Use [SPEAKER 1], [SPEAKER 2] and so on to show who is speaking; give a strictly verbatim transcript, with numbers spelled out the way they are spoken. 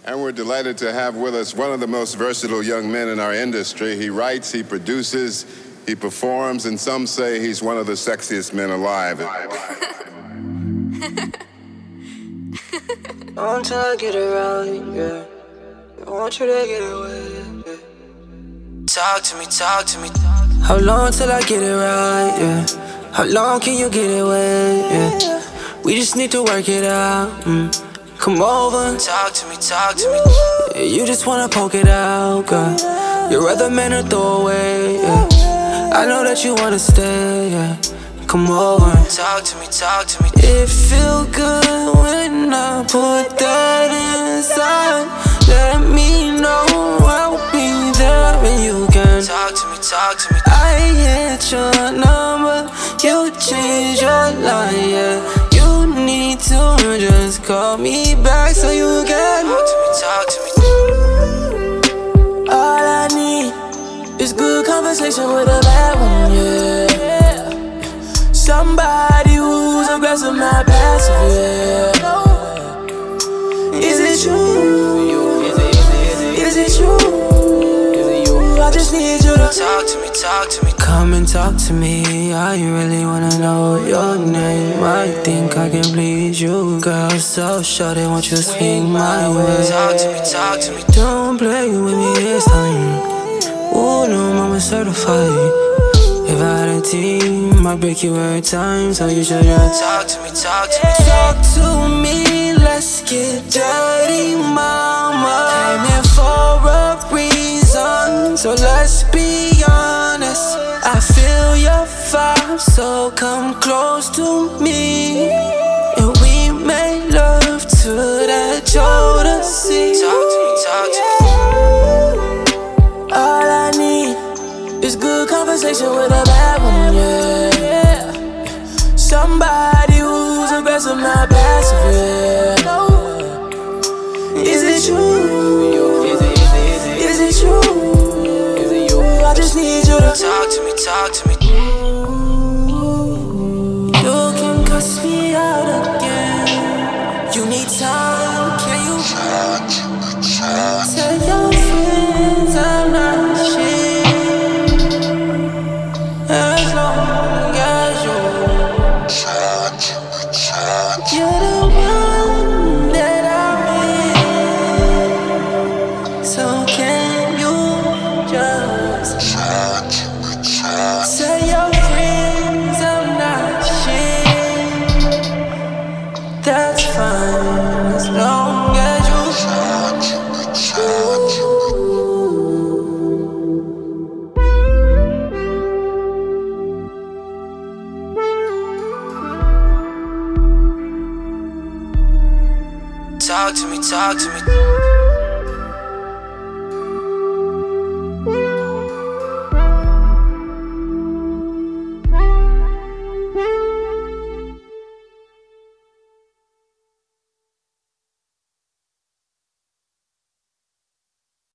[SPEAKER 1] And we're delighted to have with us one of the most versatile young men in our industry. He writes, he produces, he performs, and some say he's one of the sexiest men alive.
[SPEAKER 2] Until I get it right, yeah. I want you to get away, yeah. Talk to me, talk to me. How long till I get it right, yeah? How long can you get away, yeah? We just need to work it out, mm. Come over, talk to me, talk to me. Yeah, you just wanna poke it out, girl. Your other men are throwaway, yeah. I know that you wanna stay, yeah. Come over, talk to me, talk to me. It feel good when I put that inside. Let me know I'll be there when you can. Talk to me, talk to me. I hit your number, you change your line, yeah. You need to just call me back so you can. Talk to me, talk to me. All I need is good conversation with a bad one, yeah. Somebody who's aggressive, not passive, yeah. Is it you? Is it, is it, is it you? Is it you? I just need you to talk to me, talk to me. Come and talk to me. I really wanna know your name. I think I can please you, girl. So short, they want you to speak my way. Talk to me, talk to me. Don't play with me this time. Oh no, mama certified. If I had a team, I'd break you every time. So you should just talk to me, talk to me. Talk to me, let's get dirty, mama. Came here for a reason, so let's be honest. I feel your vibe, so come close to me. And we make love to that Jodeci. Talk to me, talk to me. All I need is good conversation with a bad one, yeah. Somebody who's aggressive, not passive, yeah. Is it you? Is it, is it, is it, is it you? Is it you? I just need you to talk to me, talk to me. You can cuss me out again. You need time, can you? Tell your friends I'm not shit. As long as you, you're the one that I'm in. So can you just tell your friends I'm not shit? That's fine as long as you. Talk to me, talk to me.